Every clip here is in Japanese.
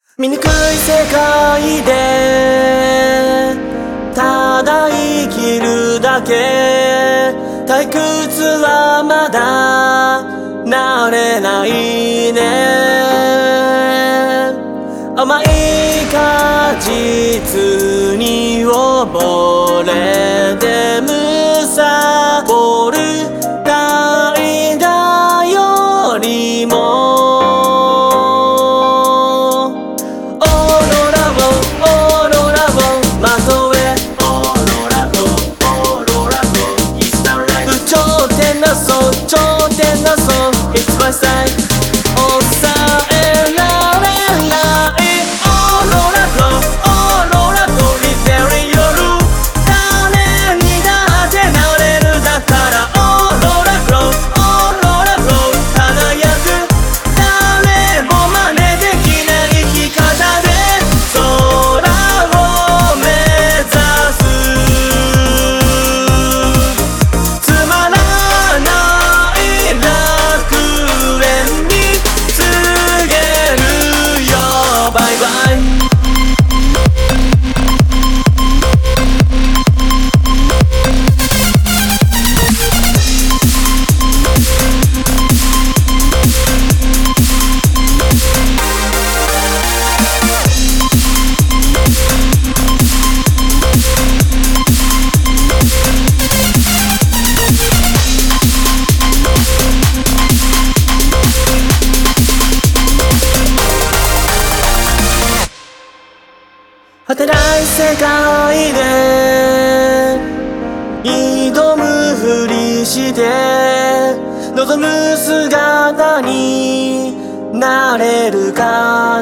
醜い世界でただ生きるだけ。退屈はまだ慣れないね。甘い果実に溺れて貪る間よりもIt's my side 抑えられないオーロラglow オーロラglow リベリ夜誰にだってなれるだからオーロラglow オーロラglow 輝く誰も真似できない生き方で空を目指す。つまらない果てない世界で挑むふりして望む姿になれるか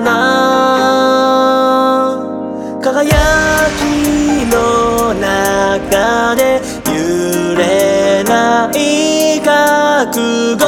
な。輝きの中で揺れない覚悟